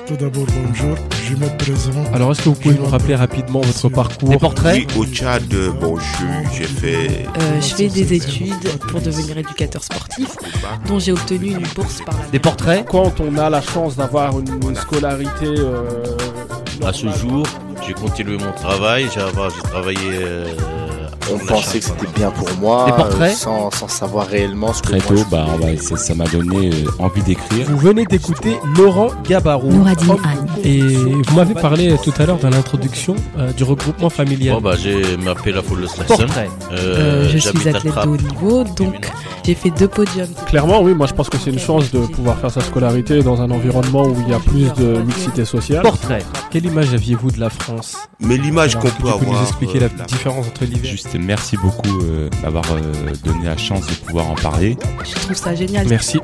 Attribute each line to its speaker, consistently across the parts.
Speaker 1: Tout d'abord, bonjour, je me présente.
Speaker 2: Alors, est-ce que vous pouvez nous rappeler rapidement votre parcours?
Speaker 3: Des portraits?
Speaker 4: Oui, au Tchad, j'ai fait...
Speaker 5: Je fais des études pour devenir éducateur sportif, dont j'ai obtenu une bourse par la...
Speaker 3: Des portraits?
Speaker 2: Quand on a la chance d'avoir une scolarité...
Speaker 6: À ce jour, j'ai continué mon travail, j'ai travaillé...
Speaker 7: On pensait que c'était bien pour moi,
Speaker 3: Des portraits
Speaker 7: sans savoir réellement ce que
Speaker 8: Très
Speaker 7: moi
Speaker 8: tôt,
Speaker 7: je faisais.
Speaker 8: ça m'a donné envie d'écrire.
Speaker 2: Vous venez d'écouter Laurent Gabarou.
Speaker 9: Nouradine Anne.
Speaker 2: Et vous m'avez parlé tout à l'heure dans l'introduction du regroupement familial.
Speaker 6: J'ai m'appelé la foule de Slasson.
Speaker 3: Portrait.
Speaker 5: Je suis athlète de haut niveau, donc j'ai fait 2 podiums.
Speaker 2: Clairement, oui, moi je pense que c'est une chance de pouvoir faire sa scolarité dans un environnement où il y a plus de mixité sociale.
Speaker 3: Portrait.
Speaker 2: Quelle image aviez-vous de la France?
Speaker 4: Mais l'image
Speaker 2: Alors,
Speaker 4: qu'on
Speaker 2: est-ce que
Speaker 4: peut
Speaker 2: tu peux nous
Speaker 4: avoir...
Speaker 2: expliquer la différence entre l'hiver?
Speaker 8: Juste merci beaucoup d'avoir donné la chance de pouvoir en parler.
Speaker 5: Je trouve ça génial.
Speaker 2: Merci.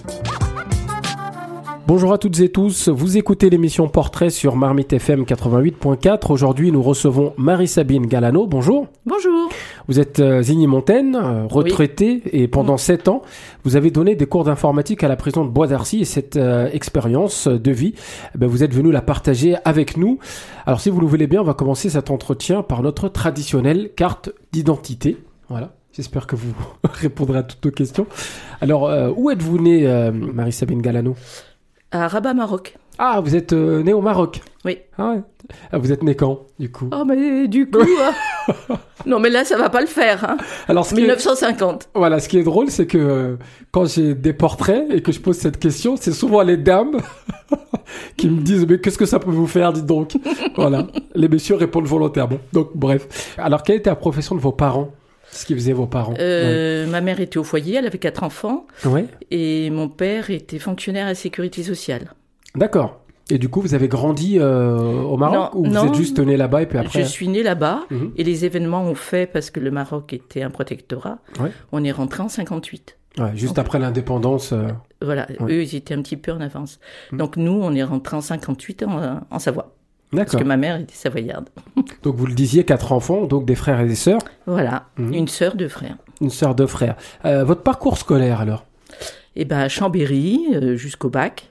Speaker 2: Bonjour à toutes et tous, vous écoutez l'émission Portrait sur Marmite FM 88.4. Aujourd'hui, nous recevons Marie-Sabine Galano. Bonjour.
Speaker 5: Bonjour.
Speaker 2: Vous êtes Zigny-Montaine, retraitée, et pendant 7 ans, vous avez donné des cours d'informatique à la prison de Bois d'Arcy. Et cette expérience de vie, vous êtes venu la partager avec nous. Alors, si vous le voulez bien, on va commencer cet entretien par notre traditionnelle carte d'identité. Voilà. J'espère que vous répondrez à toutes nos questions. Alors, où êtes-vous née, Marie-Sabine Galano?
Speaker 5: À Rabat, Maroc.
Speaker 2: Ah, vous êtes née au Maroc?
Speaker 5: Oui.
Speaker 2: Ah ouais. Ah, vous êtes née quand, du coup?
Speaker 5: Oh, mais du coup... Non, mais là, ça va pas le faire. Hein.
Speaker 2: Alors,
Speaker 5: 1950.
Speaker 2: Voilà, ce qui est drôle, c'est que quand j'ai des portraits et que je pose cette question, c'est souvent les dames qui me disent « Mais qu'est-ce que ça peut vous faire, dites donc ?» Voilà. Les messieurs répondent volontairement. Donc, bref. Alors, quelle était la profession de vos parents? Ce qu'ils faisaient vos parents?
Speaker 5: Ma mère était au foyer, elle avait 4 enfants.
Speaker 2: Ouais.
Speaker 5: Et mon père était fonctionnaire à la sécurité sociale.
Speaker 2: D'accord. Et du coup, vous avez grandi au Maroc? Ou vous êtes juste né là-bas et puis après...
Speaker 5: Je suis née là-bas et les événements ont fait, parce que le Maroc était un protectorat, on est rentré en 58.
Speaker 2: Ouais, juste après l'indépendance.
Speaker 5: Voilà, eux, ils étaient un petit peu en avance. Donc nous, on est rentré en 58 en Savoie.
Speaker 2: D'accord.
Speaker 5: Parce que ma mère était savoyarde.
Speaker 2: Donc vous le disiez, 4 enfants, donc des frères et des sœurs.
Speaker 5: Voilà, une sœur, 2 frères.
Speaker 2: Une sœur, 2 frères. Votre parcours scolaire alors?
Speaker 5: Eh ben, à Chambéry, jusqu'au bac.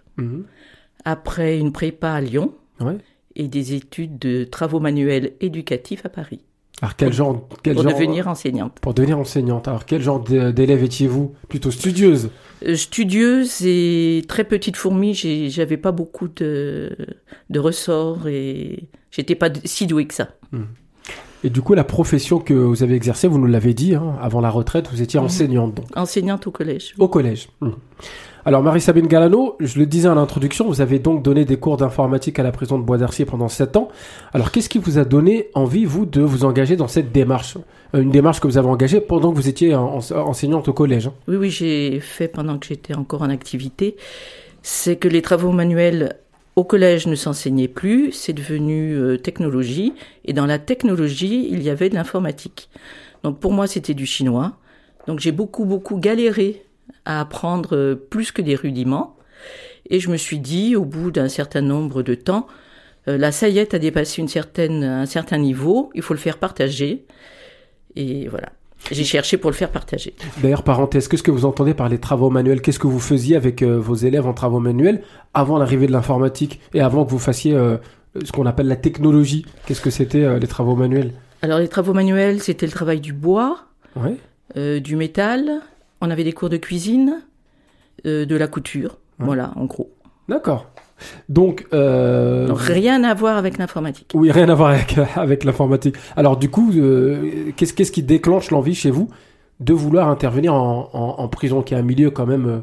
Speaker 5: Après, une prépa à Lyon.
Speaker 2: Ouais.
Speaker 5: Et des études de travaux manuels éducatifs à Paris.
Speaker 2: Alors quel genre
Speaker 5: devenir enseignante.
Speaker 2: Pour devenir enseignante. Alors quel genre d'élève étiez-vous? Plutôt studieuse?
Speaker 5: Studieuse et très petite fourmi. J'avais pas beaucoup de ressorts et j'étais pas si douée que ça.
Speaker 2: Et du coup, la profession que vous avez exercée, vous nous l'avez dit, avant la retraite, vous étiez enseignante. Donc.
Speaker 5: Enseignante au collège.
Speaker 2: Au collège. Alors, Marie-Sabine Galano, je le disais à l'introduction, vous avez donc donné des cours d'informatique à la prison de Bois d'Arcy pendant 7 ans. Alors, qu'est-ce qui vous a donné envie, vous, de vous engager dans cette démarche? Une démarche que vous avez engagée pendant que vous étiez enseignante au collège.
Speaker 5: Oui, j'ai fait pendant que j'étais encore en activité. C'est que les travaux manuels au collège ne s'enseignaient plus, c'est devenu technologie. Et dans la technologie, il y avait de l'informatique. Donc, pour moi, c'était du chinois. Donc, j'ai beaucoup galéré à apprendre plus que des rudiments. Et je me suis dit, au bout d'un certain nombre de temps, la saillette a dépassé un certain niveau, il faut le faire partager. Et voilà, j'ai cherché pour le faire partager.
Speaker 2: D'ailleurs, parenthèse, qu'est-ce que vous entendez par les travaux manuels? Qu'est-ce que vous faisiez avec vos élèves en travaux manuels avant l'arrivée de l'informatique et avant que vous fassiez ce qu'on appelle la technologie? Qu'est-ce que c'était les travaux manuels?
Speaker 5: Alors, les travaux manuels, c'était le travail du bois, du métal. On avait des cours de cuisine, de la couture, voilà, en gros.
Speaker 2: D'accord. Donc
Speaker 5: rien à voir avec l'informatique.
Speaker 2: Oui, rien à voir avec l'informatique. Alors du coup, qu'est-ce qui déclenche l'envie chez vous de vouloir intervenir en prison, qui est un milieu quand même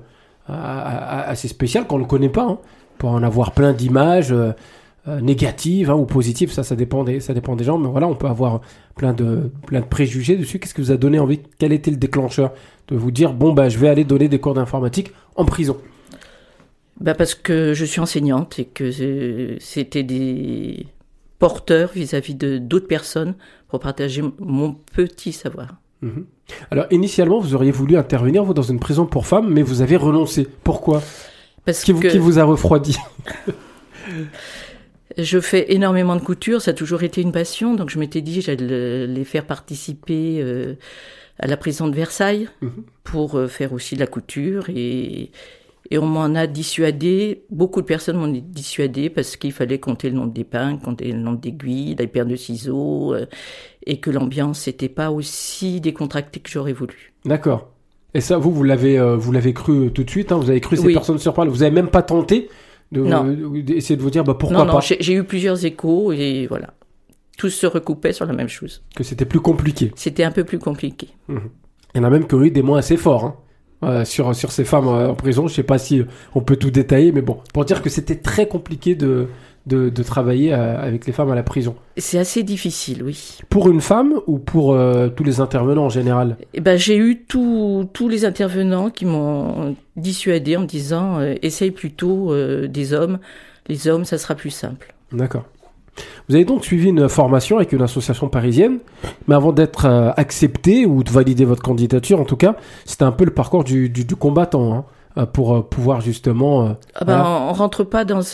Speaker 2: assez spécial, qu'on ne connaît pas, pour en avoir plein d'images négatives ou positives, ça dépend des gens, mais voilà, on peut avoir plein de préjugés dessus. Qu'est-ce qui vous a donné envie? Quel était le déclencheur de vous dire je vais aller donner des cours d'informatique en prison?
Speaker 5: Parce que je suis enseignante et que c'était des porteurs vis-à-vis de d'autres personnes pour partager mon petit savoir.
Speaker 2: Alors initialement, vous auriez voulu intervenir vous dans une prison pour femmes, mais vous avez renoncé. Pourquoi? Qui vous a refroidi?
Speaker 5: Je fais énormément de couture, ça a toujours été une passion, donc je m'étais dit j'allais les faire participer à la prison de Versailles pour faire aussi de la couture et Et on m'en a dissuadé, beaucoup de personnes m'ont dissuadé parce qu'il fallait compter le nombre d'épingles, compter le nombre d'aiguilles, les paires de ciseaux, et que l'ambiance n'était pas aussi décontractée que j'aurais voulu.
Speaker 2: D'accord. Et ça, vous l'avez cru tout de suite, hein, vous avez cru ces personnes sur parole, vous avez même pas tenté d'essayer de vous dire pourquoi pas.
Speaker 5: Non, j'ai eu plusieurs échos et voilà. Tous se recoupaient sur la même chose.
Speaker 2: Que c'était plus compliqué.
Speaker 5: C'était un peu plus compliqué.
Speaker 2: Il y en a même qui ont eu des mots assez forts sur ces femmes en prison. Je sais pas si on peut tout détailler, mais bon, pour dire que c'était très compliqué de travailler avec les femmes à la prison.
Speaker 5: C'est assez difficile, oui.
Speaker 2: Pour une femme ou pour tous les intervenants en général?
Speaker 5: J'ai eu tous les intervenants qui m'ont dissuadé en me disant essaye plutôt des hommes. Les hommes, ça sera plus simple.
Speaker 2: D'accord. Vous avez donc suivi une formation avec une association parisienne, mais avant d'être accepté ou de valider votre candidature, en tout cas, c'était un peu le parcours du combattant pour pouvoir justement...
Speaker 5: On rentre pas dans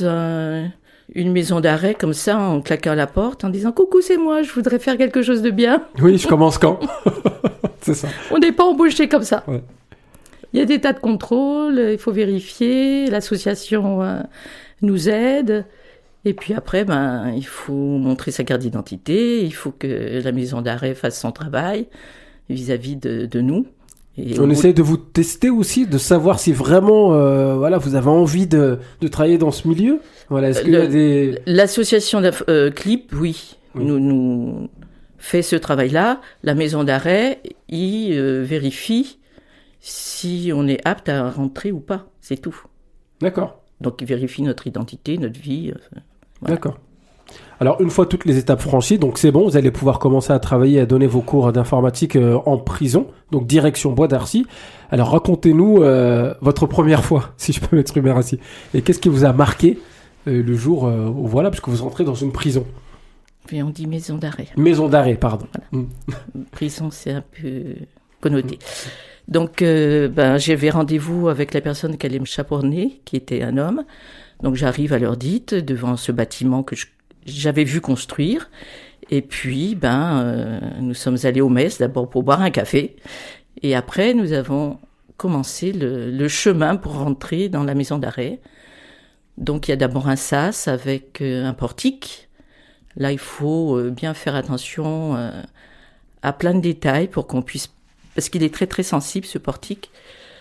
Speaker 5: une maison d'arrêt comme ça en claquant la porte en disant « Coucou, c'est moi, je voudrais faire quelque chose de bien. »
Speaker 2: Oui, je commence quand? C'est ça.
Speaker 5: On n'est pas embauché comme ça.
Speaker 2: Ouais.
Speaker 5: Il y a des tas de contrôles, il faut vérifier, l'association nous aide. Et puis après, il faut montrer sa carte d'identité, il faut que la maison d'arrêt fasse son travail vis-à-vis de nous. Et
Speaker 2: on essaie de vous tester aussi, de savoir si vraiment vous avez envie de travailler dans ce milieu. Voilà, est-ce qu'il y a des...
Speaker 5: L'association CLIP, oui, nous fait ce travail-là. La maison d'arrêt, il vérifie si on est apte à rentrer ou pas, c'est tout.
Speaker 2: D'accord.
Speaker 5: Donc il vérifie notre identité, notre vie. Voilà.
Speaker 2: D'accord. Alors, une fois toutes les étapes franchies, donc c'est bon, vous allez pouvoir commencer à travailler, à donner vos cours d'informatique en prison, donc direction Bois d'Arcy. Alors, racontez-nous votre première fois, si je peux m'exprimer ainsi. Et qu'est-ce qui vous a marqué le jour où, parce que vous rentrez dans une prison?
Speaker 5: Puis on dit maison d'arrêt.
Speaker 2: Maison d'arrêt, pardon.
Speaker 5: Voilà. Prison, c'est un peu connoté. Donc, j'avais rendez-vous avec la personne qui allait me chaperonner, qui était un homme. Donc, j'arrive à l'heure dite devant ce bâtiment que j'avais vu construire. Et puis, nous sommes allés au Metz d'abord pour boire un café. Et après, nous avons commencé le chemin pour rentrer dans la maison d'arrêt. Donc, il y a d'abord un sas avec un portique. Là, il faut bien faire attention à plein de détails pour qu'on puisse... Parce qu'il est très, très sensible, ce portique.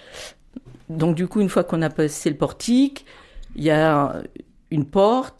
Speaker 5: Donc, du coup, une fois qu'on a passé le portique, il y a une porte,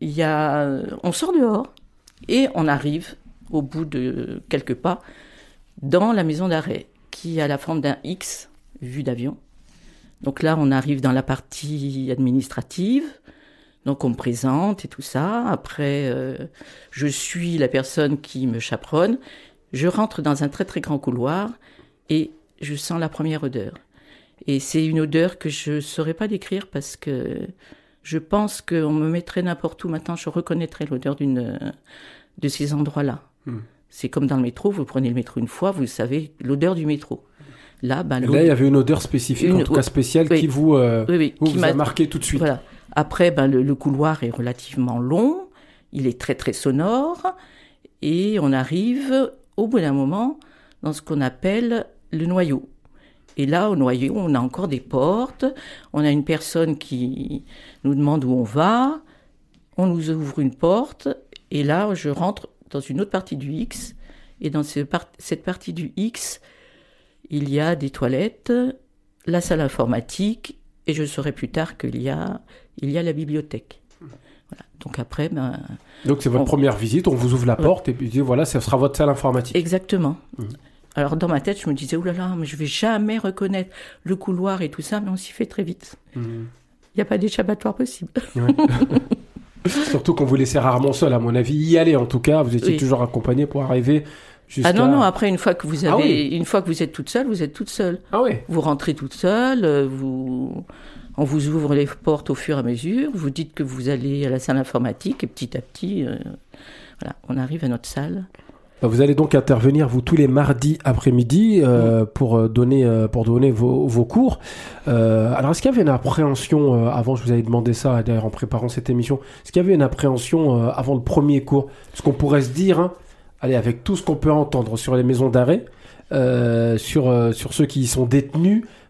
Speaker 5: on sort dehors et on arrive, au bout de quelques pas, dans la maison d'arrêt, qui a la forme d'un X, vue d'avion. Donc là, on arrive dans la partie administrative. Donc, on me présente et tout ça. Après, je suis la personne qui me chaperonne. Je rentre dans un très, très grand couloir et je sens la première odeur. Et c'est une odeur que je ne saurais pas décrire parce que je pense qu'on me mettrait n'importe où. Maintenant, je reconnaîtrais l'odeur de ces endroits-là. C'est comme dans le métro. Vous prenez le métro une fois, vous savez l'odeur du métro. Là, il y
Speaker 2: avait une odeur spécifique, en tout cas spéciale, qui vous a marqué tout de suite.
Speaker 5: Voilà. Après, le couloir est relativement long. Il est très, très sonore. Et on arrive, au bout d'un moment, dans ce qu'on appelle le noyau. Et là, au noyau, on a encore des portes. On a une personne qui nous demande où on va. On nous ouvre une porte. Et là, je rentre dans une autre partie du X. Et dans cette partie du X, il y a des toilettes, la salle informatique. Et je saurai plus tard qu'il y a la bibliothèque. Voilà. Donc après,
Speaker 2: donc c'est votre première visite. On vous ouvre la porte et puis dit voilà, ça sera votre salle informatique.
Speaker 5: Exactement. Alors, dans ma tête, je me disais, oulala, mais je vais jamais reconnaître le couloir et tout ça, mais on s'y fait très vite. Il n'y a pas d'échappatoire possible. Ouais.
Speaker 2: Surtout qu'on vous laissait rarement seul, à mon avis. Y aller, en tout cas, vous étiez toujours accompagné pour arriver jusqu'à...
Speaker 5: Ah non, après, une fois que vous êtes toute seule, vous êtes toute seule.
Speaker 2: Ah oui.
Speaker 5: Vous rentrez toute seule, on vous ouvre les portes au fur et à mesure, vous dites que vous allez à la salle informatique, et petit à petit, on arrive à notre salle.
Speaker 2: Vous allez donc intervenir, vous, tous les mardis après-midi pour donner vos cours. Alors, est-ce qu'il y avait une appréhension, avant, je vous avais demandé ça, d'ailleurs, en préparant cette émission, est-ce qu'il y avait une appréhension avant le premier cours? Parce qu'on pourrait se dire, allez, avec tout ce qu'on peut entendre sur les maisons d'arrêt, sur ceux qui y sont détenus,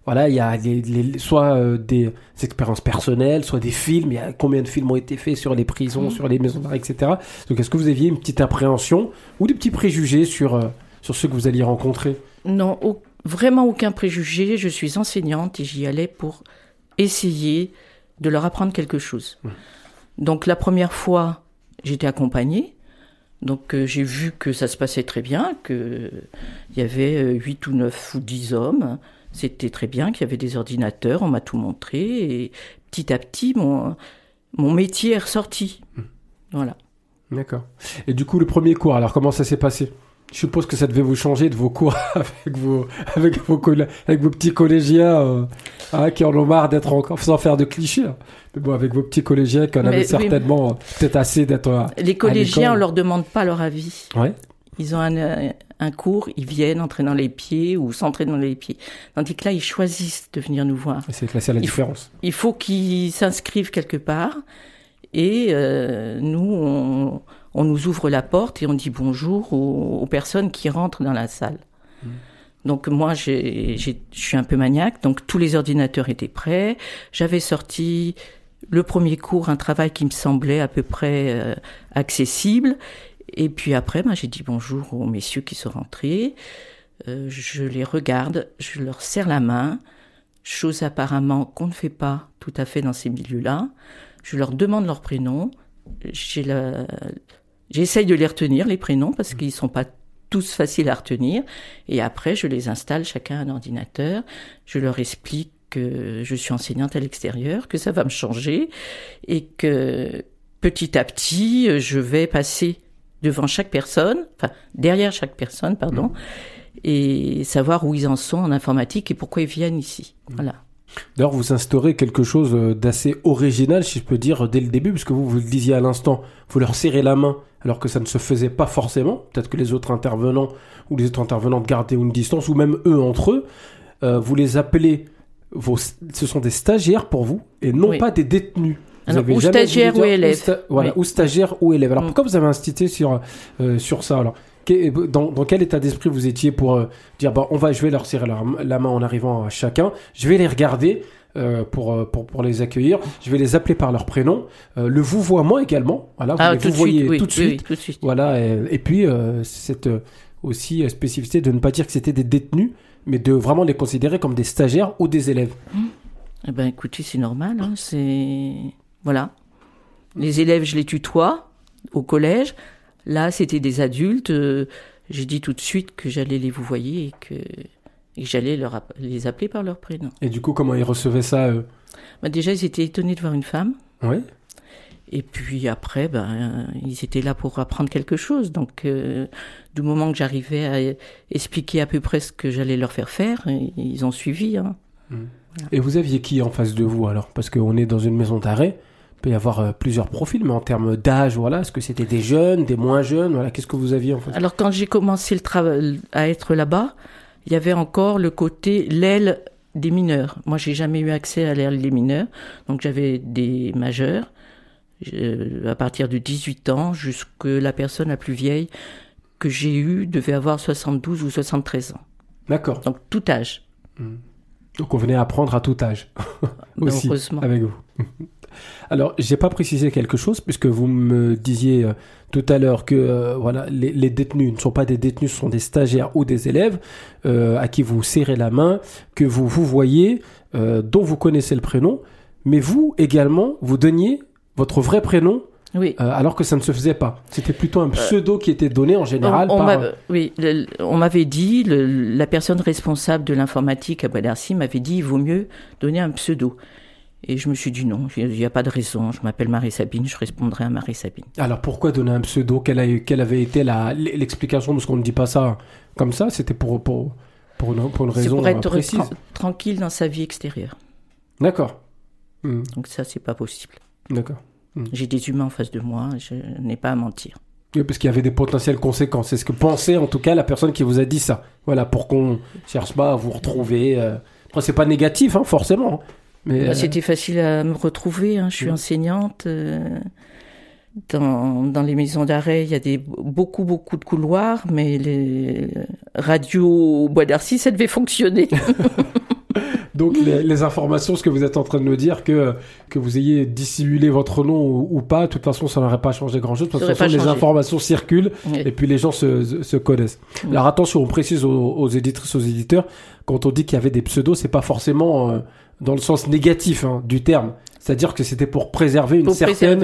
Speaker 2: voilà, il y a soit des expériences personnelles, soit des films. Il y a combien de films ont été faits sur les prisons, sur les maisons d'arrêt, etc. Donc, est-ce que vous aviez une petite appréhension ou des petits préjugés sur ceux que vous alliez rencontrer?
Speaker 5: Non, vraiment aucun préjugé. Je suis enseignante et j'y allais pour essayer de leur apprendre quelque chose. Donc, la première fois, j'étais accompagnée. Donc, j'ai vu que ça se passait très bien, qu'il y avait 8 ou 9 ou 10 hommes. C'était très bien, qu'il y avait des ordinateurs, on m'a tout montré. Et petit à petit, mon métier est ressorti. Voilà.
Speaker 2: D'accord. Et du coup, le premier cours, alors comment ça s'est passé? Je suppose que ça devait vous changer de vos cours avec vos petits collégiens qui en ont marre d'être encore, sans faire de clichés. Mais bon, avec vos petits collégiens qui en avaient certainement peut-être assez d'être
Speaker 5: Les collégiens, on leur demande pas leur avis.
Speaker 2: Ouais.
Speaker 5: Ils ont un cours, ils viennent entrer dans les pieds ou s'entrer dans les pieds. Tandis que là, ils choisissent de venir nous voir.
Speaker 2: Et c'est là la différence.
Speaker 5: Il faut qu'ils s'inscrivent quelque part et nous, on nous ouvre la porte et on dit bonjour aux personnes qui rentrent dans la salle. Donc moi, je suis un peu maniaque, donc tous les ordinateurs étaient prêts. J'avais sorti le premier cours, un travail qui me semblait à peu près accessible. Et puis après, j'ai dit bonjour aux messieurs qui sont rentrés. Je les regarde, je leur serre la main, chose apparemment qu'on ne fait pas tout à fait dans ces milieux-là. Je leur demande leur prénom. J'essaye de les retenir, les prénoms, parce qu'ils ne sont pas tous faciles à retenir. Et après, je les installe chacun à un ordinateur. Je leur explique que je suis enseignante à l'extérieur, que ça va me changer et que petit à petit, je vais passer derrière chaque personne, et savoir où ils en sont en informatique et pourquoi ils viennent ici. Voilà.
Speaker 2: D'ailleurs, vous instaurez quelque chose d'assez original, si je peux dire, dès le début, puisque vous le disiez à l'instant, vous leur serrez la main, alors que ça ne se faisait pas forcément. Peut-être que les autres intervenants ou les autres intervenantes gardaient une distance, ou même eux entre eux. Vous les appelez, ce sont des stagiaires pour vous, et non pas des détenus.
Speaker 5: Alors, ou stagiaires ou élèves.
Speaker 2: Ou stagiaires ou élèves. Alors pourquoi vous avez insisté sur ça alors? Dans quel état d'esprit vous étiez pour dire je vais leur serrer la main en arrivant à chacun, je vais les regarder pour les accueillir, je vais les appeler par leur prénom, le vouvoiement également, voilà, vous voyez tout de suite. Voilà, et puis cette aussi spécificité de ne pas dire que c'était des détenus, mais de vraiment les considérer comme des stagiaires ou des élèves.
Speaker 5: Eh ben écoutez, c'est normal, voilà. Les élèves, je les tutoie au collège. Là, c'était des adultes. J'ai dit tout de suite que j'allais les vouvoyer et que j'allais les appeler par leur prénom.
Speaker 2: Et du coup, comment ils recevaient ça
Speaker 5: Déjà, ils étaient étonnés de voir une femme.
Speaker 2: Oui.
Speaker 5: Et puis après, ils étaient là pour apprendre quelque chose. Donc, du moment que j'arrivais à expliquer à peu près ce que j'allais leur faire, ils ont suivi. Voilà.
Speaker 2: Et vous aviez qui en face de vous alors? Parce qu'on est dans une maison d'arrêt. Il peut y avoir plusieurs profils, mais en termes d'âge, voilà, est-ce que c'était des jeunes, des moins jeunes, voilà, qu'est-ce que vous aviez en fait? Alors
Speaker 5: quand j'ai commencé le travail à être là-bas, il y avait encore le côté l'aile des mineurs. Moi, j'ai jamais eu accès à l'aile des mineurs, donc j'avais des majeurs à partir de 18 ans jusque la personne la plus vieille que j'ai eue devait avoir 72 ou 73 ans.
Speaker 2: D'accord.
Speaker 5: Donc tout âge.
Speaker 2: Donc on venait apprendre à tout âge aussi
Speaker 5: heureusement.
Speaker 2: Avec vous. Alors, j'ai pas précisé quelque chose puisque vous me disiez tout à l'heure que les détenus ne sont pas des détenus, ce sont des stagiaires ou des élèves à qui vous serrez la main, que vous voyez, dont vous connaissez le prénom, mais vous également, vous donniez votre vrai prénom.
Speaker 5: Oui.
Speaker 2: Alors que ça ne se faisait pas. C'était plutôt un pseudo qui était donné en général
Speaker 5: on m'avait dit, la personne responsable de l'informatique à Bois d'Arcy m'avait dit, il vaut mieux donner un pseudo. Et je me suis dit non, il n'y a pas de raison, je m'appelle Marie-Sabine, je répondrai à Marie-Sabine. Alors pourquoi donner un pseudo? Quelle avait été l'explication? Parce qu'on ne dit pas ça comme ça, c'était pour une raison précise. C'est pour être tranquille dans sa vie extérieure.
Speaker 2: D'accord.
Speaker 5: Donc ça, c'est pas possible.
Speaker 2: D'accord.
Speaker 5: J'ai des humains en face de moi, je n'ai pas à mentir.
Speaker 2: Oui, parce qu'il y avait des potentielles conséquences. C'est ce que pensait en tout cas la personne qui vous a dit ça. Voilà, pour qu'on ne cherche pas à vous retrouver. Après, c'est pas négatif, forcément. Mais
Speaker 5: c'était facile à me retrouver. Je suis enseignante. Dans les maisons d'arrêt, il y a beaucoup de couloirs, mais les radios au Bois d'Arcy, ça devait fonctionner.
Speaker 2: Donc les informations, ce que vous êtes en train de nous dire, que vous ayez dissimulé votre nom ou pas, de toute façon, ça n'aurait pas changé grand-chose. De toute façon, les informations circulent et puis les gens se connaissent. Alors attention, on précise aux éditrices, aux éditeurs, quand on dit qu'il y avait des pseudos, c'est pas forcément dans le sens négatif du terme. C'est-à-dire que c'était pour préserver une certaine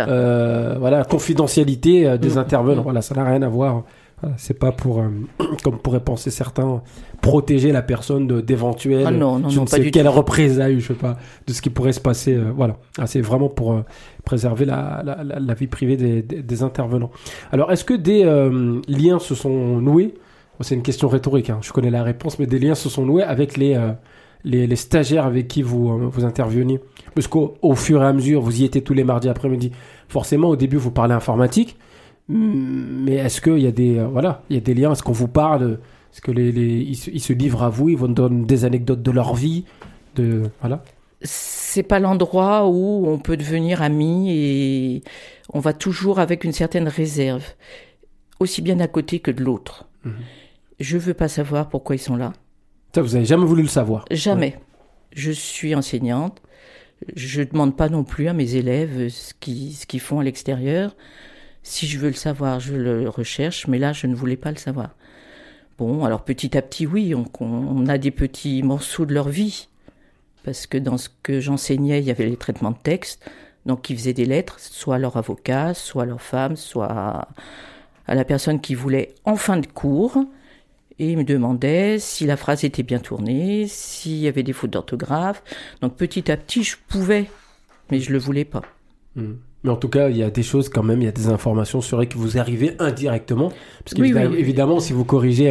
Speaker 2: confidentialité des intervenants. Voilà, ça n'a rien à voir. C'est pas pour, comme pourraient penser certains, protéger la personne d'éventuelles, je ne sais quelle représailles, je sais pas, de ce qui pourrait se passer. Voilà, c'est vraiment pour préserver la vie privée des intervenants. Alors, est-ce que des liens se sont noués? C'est une question rhétorique, je connais la réponse, mais des liens se sont noués avec les stagiaires avec qui vous interveniez? Parce qu'au fur et à mesure, vous y étiez tous les mardis après-midi. Forcément, au début, vous parlez informatique. Mais est-ce qu'il y a des liens? Est-ce qu'on vous parle? Est-ce que ils se livrent à vous? Ils vous donnent des anecdotes de leur vie? Voilà.
Speaker 5: C'est pas l'endroit où on peut devenir amis et on va toujours avec une certaine réserve, aussi bien d'un côté que de l'autre. Mmh. Je veux pas savoir pourquoi ils sont là.
Speaker 2: Ça, vous avez jamais voulu le savoir?
Speaker 5: Jamais. Ouais. Je suis enseignante. Je demande pas non plus à mes élèves ce qu'ils font à l'extérieur. Si je veux le savoir, je le recherche, mais là, je ne voulais pas le savoir. Bon, alors petit à petit, oui, on a des petits morceaux de leur vie, parce que dans ce que j'enseignais, il y avait les traitements de texte, donc ils faisaient des lettres, soit à leur avocat, soit à leur femme, soit à la personne qui voulait en fin de cours, et ils me demandaient si la phrase était bien tournée, s'il y avait des fautes d'orthographe. Donc petit à petit, je pouvais, mais je ne le voulais pas.
Speaker 2: Mais en tout cas, il y a des choses quand même, il y a des informations sur lesquelles vous arrivez indirectement. Parce qu'évidemment, si vous corrigez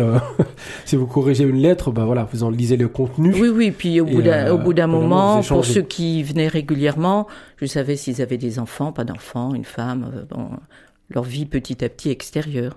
Speaker 2: une lettre, vous en lisez le contenu.
Speaker 5: Oui, puis au bout d'un moment, pour ceux qui venaient régulièrement, je savais s'ils avaient des enfants, pas d'enfants, une femme, leur vie petit à petit extérieure.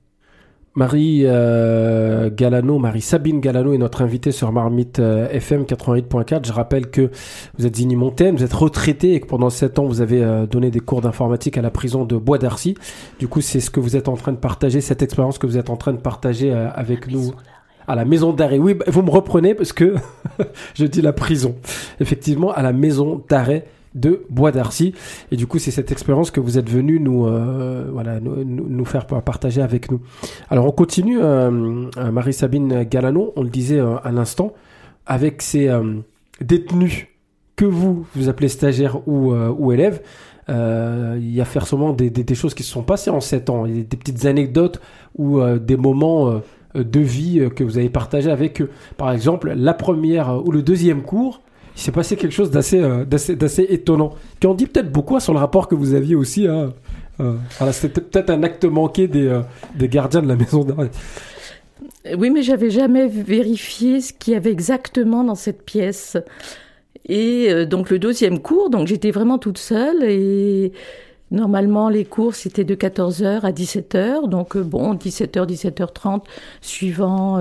Speaker 2: Marie-Sabine Galano est notre invitée sur Marmite FM 88.4. Je rappelle que vous êtes Zini-Montaigne, vous êtes retraitée et que pendant 7 ans, vous avez donné des cours d'informatique à la prison de Bois d'Arcy. Du coup, c'est ce que vous êtes en train de partager, cette expérience que vous êtes en train de partager avec nous. À la maison d'arrêt. Oui, vous me reprenez parce que je dis la prison. Effectivement, à la maison d'arrêt de Bois d'Arcy. Et du coup, c'est cette expérience que vous êtes venu nous faire partager avec nous. Alors, on continue, Marie-Sabine Galano, on le disait à l'instant, avec ces détenus que vous appelez stagiaires ou élèves. Il y a forcément des choses qui se sont passées en 7 ans. Il y a des petites anecdotes ou des moments de vie que vous avez partagés avec eux. Par exemple, la première ou le deuxième cours, il s'est passé quelque chose d'assez étonnant, qui en dit peut-être beaucoup sur le rapport que vous aviez aussi. C'était peut-être un acte manqué des gardiens de la maison d'arrêt.
Speaker 5: Oui, mais j'avais jamais vérifié ce qu'il y avait exactement dans cette pièce. Et donc le deuxième cours, donc j'étais vraiment toute seule et normalement les cours c'était de 14h à 17h, donc 17h, 17h30, suivant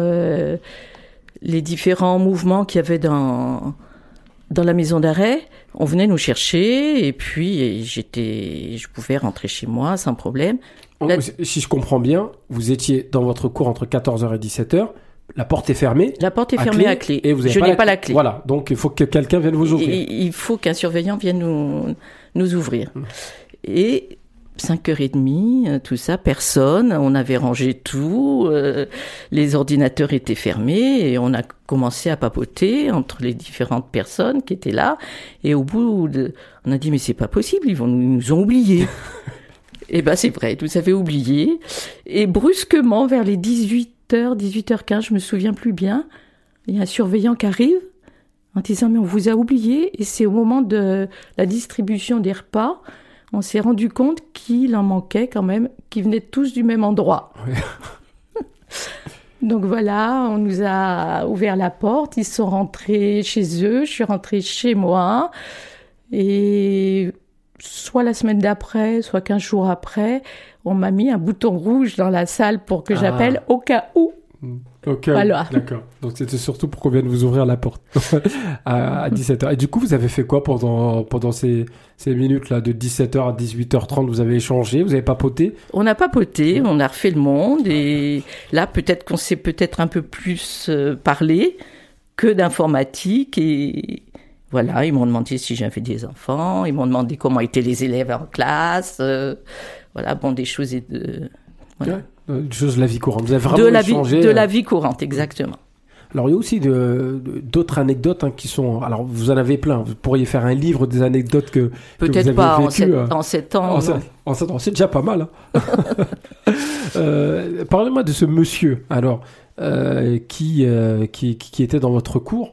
Speaker 5: les différents mouvements qu'il y avait dans la maison d'arrêt, on venait nous chercher et puis je pouvais rentrer chez moi sans problème.
Speaker 2: Si je comprends bien, vous étiez dans votre cours entre 14h et 17h, la porte est fermée.
Speaker 5: La porte est fermée à clé.
Speaker 2: Et vous
Speaker 5: je n'ai pas la clé.
Speaker 2: Voilà, donc il faut que quelqu'un vienne vous ouvrir.
Speaker 5: Il faut qu'un surveillant vienne nous ouvrir. Et 5h30, tout ça, personne, on avait rangé tout, les ordinateurs étaient fermés et on a commencé à papoter entre les différentes personnes qui étaient là et au bout, on a dit mais c'est pas possible, ils nous ont oubliés. Et c'est vrai, vous avez oublié. Et brusquement, vers les 18h, 18h15, je me souviens plus bien, il y a un surveillant qui arrive en disant mais on vous a oublié et c'est au moment de la distribution des repas. On s'est rendu compte qu'il en manquait quand même, qu'ils venaient tous du même endroit. Oui. Donc voilà, on nous a ouvert la porte, ils sont rentrés chez eux, je suis rentrée chez moi. Et soit la semaine d'après, soit 15 jours après, on m'a mis un bouton rouge dans la salle pour que j'appelle au cas où.
Speaker 2: Ok, voilà. D'accord. Donc c'était surtout pour qu'on vienne vous ouvrir la porte à 17h. Et du coup, vous avez fait quoi pendant ces minutes-là de 17h à 18h30? Vous avez échangé, vous avez papoté?
Speaker 5: On a papoté, on a refait le monde et là, peut-être qu'on s'est un peu plus parlé. que d'informatique. Et voilà, ils m'ont demandé si j'avais des enfants, ils m'ont demandé comment étaient les élèves en classe. Voilà, bon, des choses
Speaker 2: voilà. Des choses de la vie courante. Vous avez vraiment échangé...
Speaker 5: De la vie courante, exactement.
Speaker 2: Alors, il y a aussi d'autres anecdotes qui sont... Alors, vous en avez plein. Vous pourriez faire un livre des anecdotes que vous avez vécues.
Speaker 5: Peut-être pas en 7 ans.
Speaker 2: En 7 ans, c'est déjà pas mal. Parlez-moi de ce monsieur, alors, qui était dans votre cours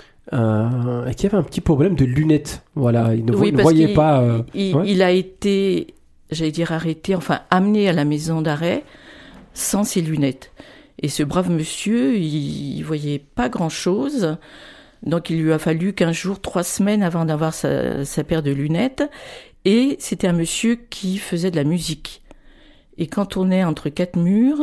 Speaker 2: et qui avait un petit problème de lunettes. Voilà, il ne voyait pas...
Speaker 5: Il a été, j'allais dire arrêté, enfin amené à la maison d'arrêt sans ses lunettes. Et ce brave monsieur, il voyait pas grand-chose. Donc, il lui a fallu 15 jours, 3 semaines avant d'avoir sa paire de lunettes. Et c'était un monsieur qui faisait de la musique. Et quand on est entre 4 murs,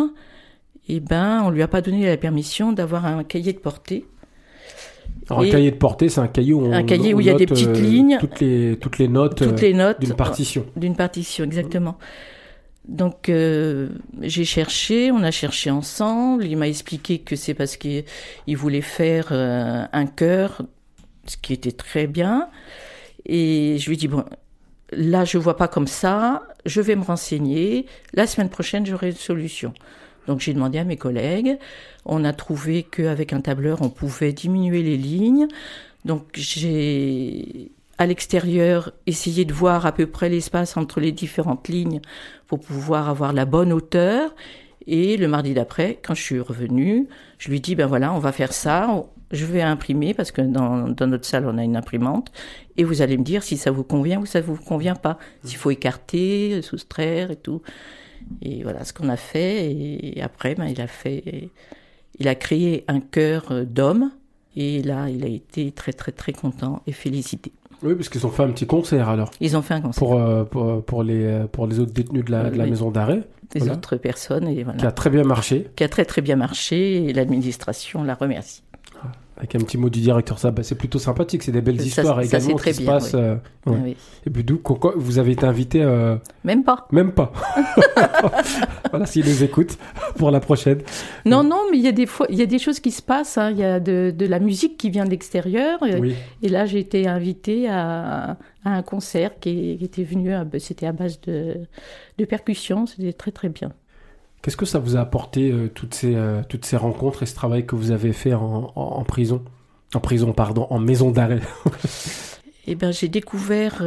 Speaker 5: on lui a pas donné la permission d'avoir un cahier de portée.
Speaker 2: Alors, un cahier de portée, c'est un cahier où
Speaker 5: il y a des petites lignes.
Speaker 2: Toutes les notes d'une partition.
Speaker 5: D'une partition, exactement. Donc, j'ai cherché, on a cherché ensemble. Il m'a expliqué que c'est parce qu'il voulait faire un chœur, ce qui était très bien. Et je lui ai dit, bon, là, je vois pas comme ça, je vais me renseigner. La semaine prochaine, j'aurai une solution. Donc, j'ai demandé à mes collègues. On a trouvé qu'avec un tableur, on pouvait diminuer les lignes. Donc, j'ai... à l'extérieur, essayer de voir à peu près l'espace entre les différentes lignes pour pouvoir avoir la bonne hauteur. Et le mardi d'après, quand je suis revenue, je lui dis, voilà, on va faire ça. Je vais imprimer parce que dans notre salle, on a une imprimante. Et vous allez me dire si ça vous convient ou ça vous convient pas. S'il faut écarter, soustraire et tout. Et voilà ce qu'on a fait. Et après, il a créé un chœur d'hommes. Et là, il a été très, très, très content et félicité.
Speaker 2: Oui, parce qu'ils ont fait un petit concert alors.
Speaker 5: Ils ont fait un concert.
Speaker 2: Pour les autres détenus de la maison d'arrêt.
Speaker 5: Les autres personnes. Et voilà.
Speaker 2: Qui a très bien marché.
Speaker 5: Qui a très très bien marché et l'administration la remercie.
Speaker 2: Avec un petit mot du directeur, ça, c'est plutôt sympathique. C'est des belles histoires également qui se passent.
Speaker 5: Oui. Oui.
Speaker 2: Et puis d'où vous avez été invité
Speaker 5: Même pas.
Speaker 2: Voilà, s'ils nous écoutent pour la prochaine.
Speaker 5: Non, mais il y a des choses qui se passent. Il y a de la musique qui vient de l'extérieur.
Speaker 2: Oui.
Speaker 5: Et là, j'ai été invitée à un concert qui était venu. C'était à base de percussions. C'était très très bien.
Speaker 2: Qu'est-ce que ça vous a apporté, toutes ces rencontres et ce travail que vous avez fait en maison d'arrêt?
Speaker 5: J'ai découvert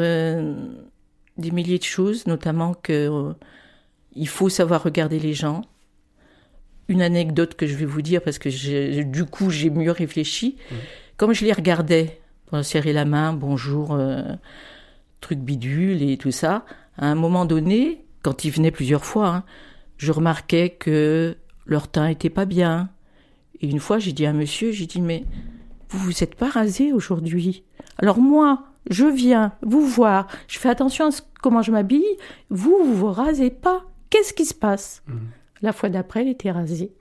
Speaker 5: des milliers de choses, notamment qu'il faut savoir regarder les gens. Une anecdote que je vais vous dire, parce que du coup, j'ai mieux réfléchi. Comme je les regardais, pour leur serrer la main, bonjour, truc bidule et tout ça, à un moment donné, quand ils venaient plusieurs fois, je remarquais que leur teint était pas bien. Et une fois, j'ai dit à un monsieur, mais vous êtes pas rasé aujourd'hui. Alors moi, je viens vous voir, je fais attention à comment je m'habille, vous rasez pas. Qu'est-ce qui se passe? La fois d'après, il était rasé.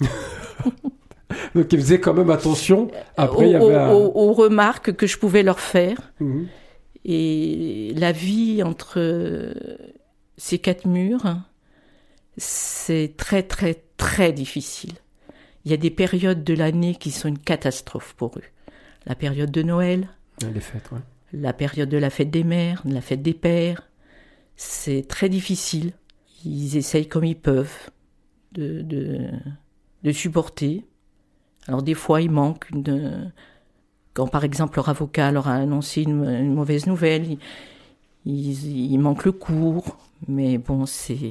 Speaker 2: Donc il faisait quand même attention. Après, il y avait
Speaker 5: aux remarques que je pouvais leur faire. Et la vie entre ces 4 murs... c'est très, très, très difficile. Il y a des périodes de l'année qui sont une catastrophe pour eux. La période de Noël.
Speaker 2: Les fêtes, ouais.
Speaker 5: La période de la fête des mères, de la fête des pères. C'est très difficile. Ils essayent comme ils peuvent de supporter. Alors des fois, il manque quand par exemple leur avocat leur a annoncé une mauvaise nouvelle, il manque le cours. Mais bon,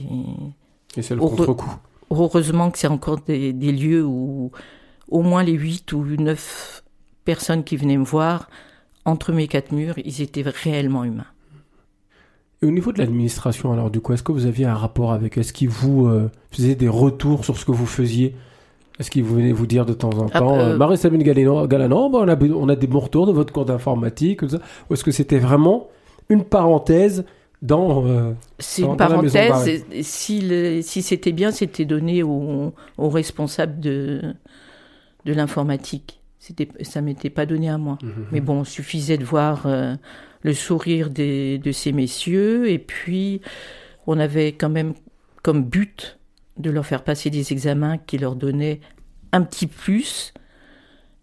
Speaker 2: Et c'est le contre-coup.
Speaker 5: Heureusement que c'est encore des lieux où au moins les 8 ou 9 personnes qui venaient me voir, entre mes 4 murs, ils étaient réellement humains.
Speaker 2: Et au niveau de l'administration, alors du coup, est-ce que vous aviez un rapport avec eux? Est-ce qu'ils vous faisaient des retours sur ce que vous faisiez? Est-ce qu'ils venaient vous dire de temps en temps Marie-Sabine Galanon, on a des bons retours de votre cours d'informatique, tout ça. Ou est-ce que c'était vraiment une parenthèse
Speaker 5: c'est une parenthèse. Si c'était bien, c'était donné aux responsables de l'informatique. Ça m'était pas donné à moi. Mais bon, il suffisait de voir le sourire de ces messieurs. Et puis, on avait quand même comme but de leur faire passer des examens qui leur donnaient un petit plus.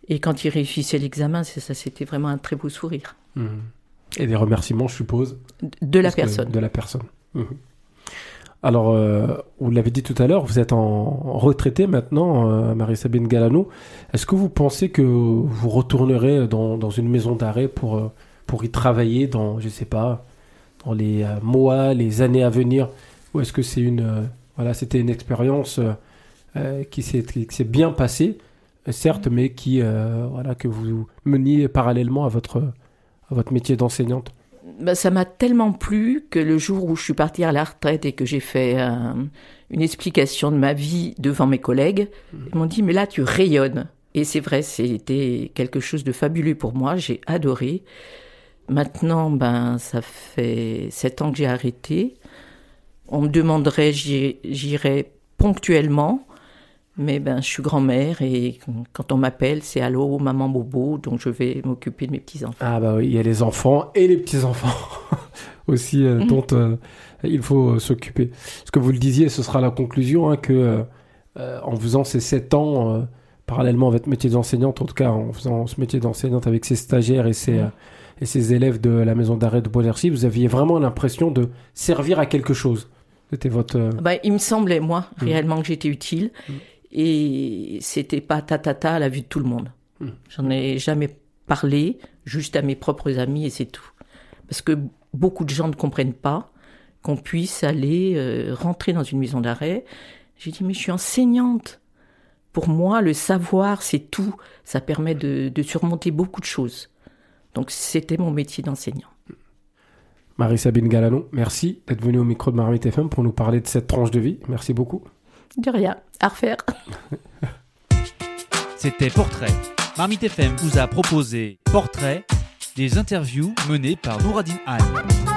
Speaker 5: Et quand il réussissait l'examen, c'était vraiment un très beau sourire.
Speaker 2: Et des remerciements, je suppose.
Speaker 5: De la personne.
Speaker 2: De la personne. Alors, vous l'avez dit tout à l'heure, vous êtes en retraité maintenant, Marie-Sabine Galano. Est-ce que vous pensez que vous retournerez dans une maison d'arrêt pour y travailler dans, je sais pas, dans les mois, les années à venir? Ou est-ce que c'est c'était une expérience qui s'est bien passée, certes, mais que vous meniez parallèlement à votre métier d'enseignante?
Speaker 5: Ça m'a tellement plu que le jour où je suis partie à la retraite et que j'ai fait une explication de ma vie devant mes collègues, ils m'ont dit « mais là tu rayonnes ». Et c'est vrai, c'était quelque chose de fabuleux pour moi, j'ai adoré. Maintenant, ça fait 7 ans que j'ai arrêté. On me demanderait, j'irais ponctuellement, mais je suis grand-mère et quand on m'appelle, c'est « Allô, maman Bobo », donc je vais m'occuper de mes petits-enfants.
Speaker 2: Ah oui, il y a les enfants et les petits-enfants aussi dont il faut s'occuper. Ce que vous le disiez, ce sera la conclusion, que en faisant ces 7 ans, parallèlement à votre métier d'enseignante, en tout cas en faisant ce métier d'enseignante avec ses stagiaires et ses élèves de la maison d'arrêt de Bois-d'Hercy, vous aviez vraiment l'impression de servir à quelque chose. C'était votre...
Speaker 5: il me semblait, moi, réellement que j'étais utile. Et c'était pas ta à la vue de tout le monde. J'en ai jamais parlé, juste à mes propres amis et c'est tout. Parce que beaucoup de gens ne comprennent pas qu'on puisse aller rentrer dans une maison d'arrêt. J'ai dit, mais je suis enseignante. Pour moi, le savoir, c'est tout. Ça permet de surmonter beaucoup de choses. Donc c'était mon métier d'enseignant.
Speaker 2: Marie-Sabine Galano, merci d'être venue au micro de Marmite FM pour nous parler de cette tranche de vie. Merci beaucoup.
Speaker 5: De rien, à refaire.
Speaker 3: C'était Portrait. Marmite FM vous a proposé Portrait, des interviews menées par Nouradine Anne.